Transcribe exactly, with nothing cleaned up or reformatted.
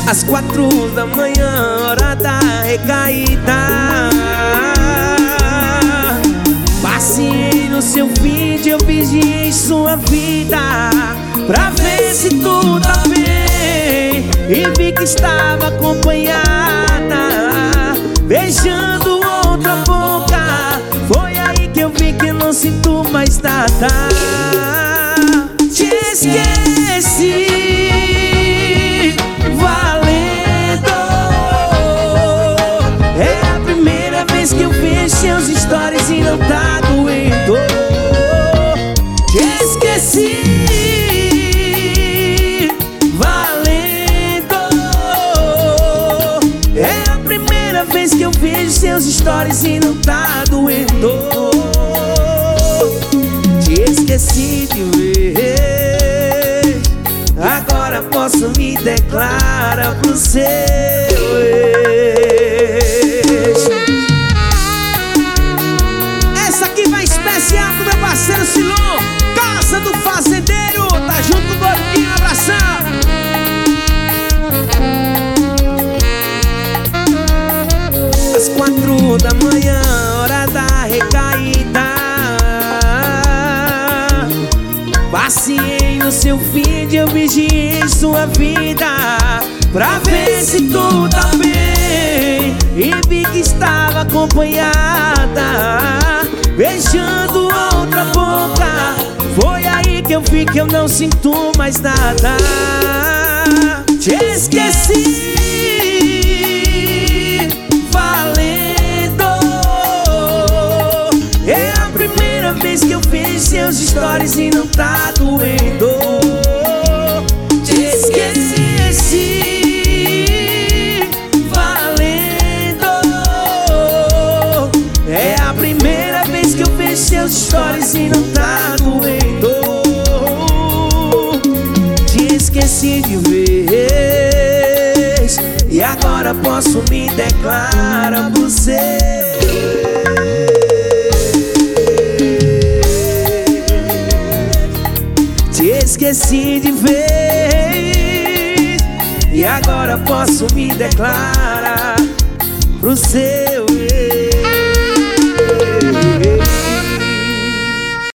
Às quatro da manhã, hora da recaída. Passei no seu vídeo, eu vigiei sua vida pra ver se tudo tá bem, e vi que estava acompanhada, beijando outra boca. Foi aí que eu vi que eu não sinto mais nada. Te esqueci, valendo. É a primeira vez que eu vejo seus stories e não tá doendo. Te esqueci, valendo. É a primeira vez que eu vejo seus stories e não tá doendo. Te esqueci de ver, agora posso me declarar pro seu ex. Essa aqui vai especial pro meu parceiro Silô, Casa do Fazendeiro. Tá junto com o Gordinho, abração. Às quatro da manhã, hora da recaída. Passei no seu feed, eu vigiei sua vida pra ver se tudo tá bem, e vi que estava acompanhada, beijando outra boca. Foi aí que eu vi que eu não sinto mais nada. Te esqueci, valendo. É a primeira vez que eu vejo seus stories e não tá doendo. Te esqueci, valendo. É a primeira vez que eu vejo seus stories e não tá doendo. Te esqueci de vez, e agora posso me declarar pro seu ex. Te esqueci de vez, e agora posso me declarar pro seu